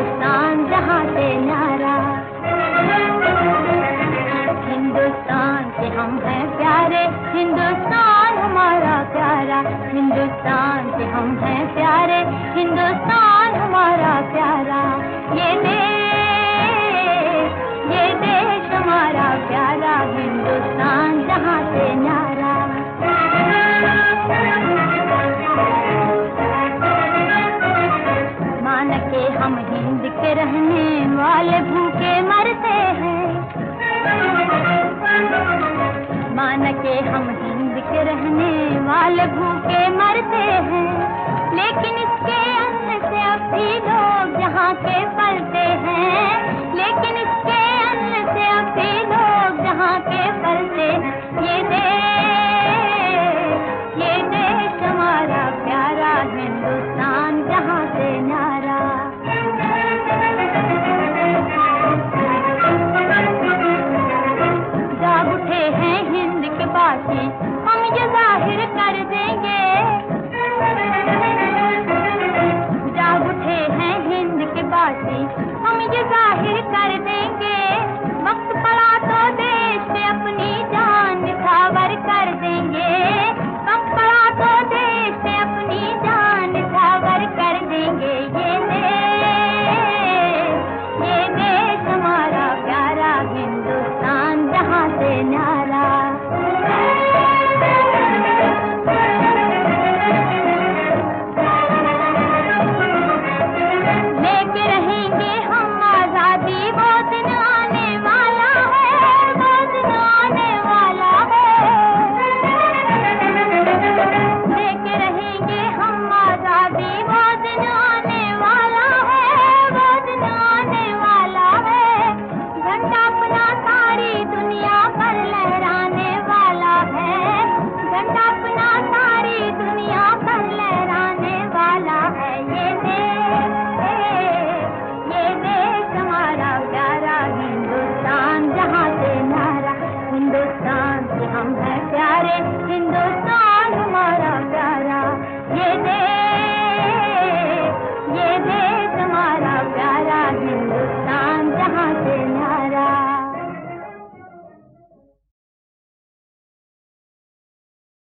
हिंदुस्तान जहाँ से न्यारा। हिंदुस्तान से हम हैं प्यारे, हिंदुस्तान हमारा प्यारा। हिंदुस्तान से हम हैं प्यारे, हिंदुस्तान हमारा प्यारा। ये देश हमारा प्यारा, हिंदुस्तान जहाँ से न्यारा। मान के हम हिंद के रहने वाले भूखे मरते हैं। मान के हम हिंद के रहने वाले भूखे मरते हैं, लेकिन इसके अन्न से अब भी लोग जहाँ के